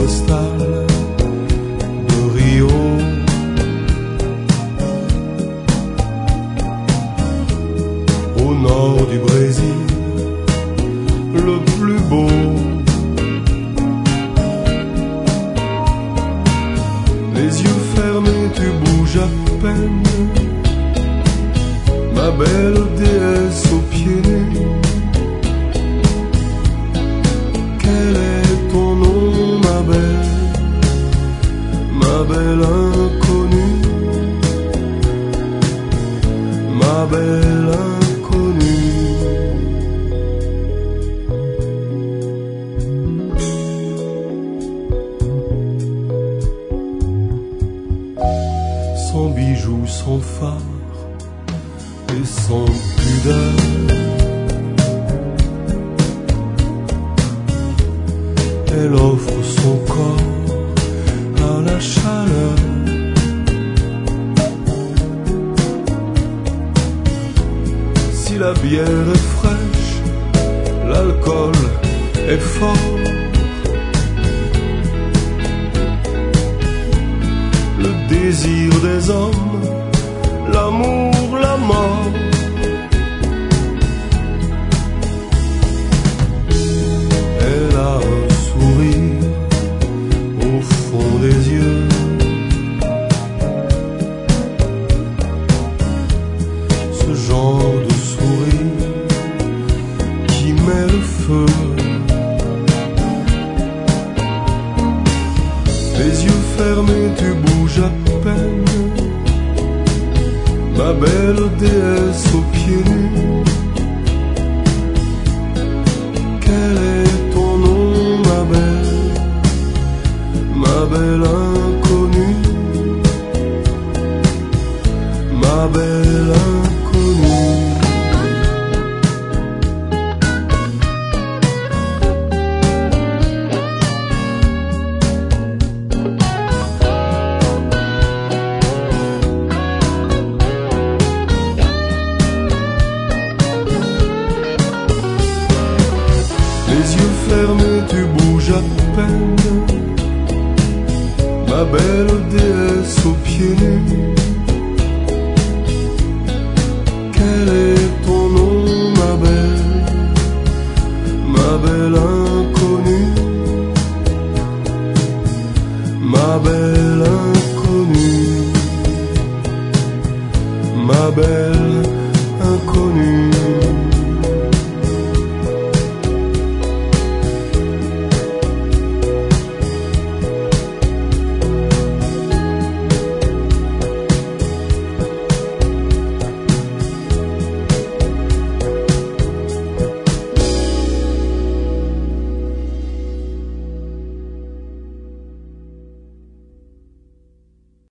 postale de Rio. Au nord du Brésil, le plus beau. Les yeux fermés, tu bouges à peine, ma belle déesse aux pieds nus. Quel est ton nom, ma belle inconnue, ma belle inconnue. Sans bijoux, sans phare et sans pudeur, elle offre son corps à la chaleur. Si la bière est fraîche, l'alcool est fort. Le désir des hommes, l'amour, la mort. Elle a un sourire au fond des yeux, ce genre de sourire qui met le feu. Les yeux fermés, tu bouges à peine, ma belle déesse aux pieds nus. Quel est ton nom, ma belle inconnue, ma belle inconnue. Les yeux fermés, tu bouges à peine, ma belle déesse aux pieds nus.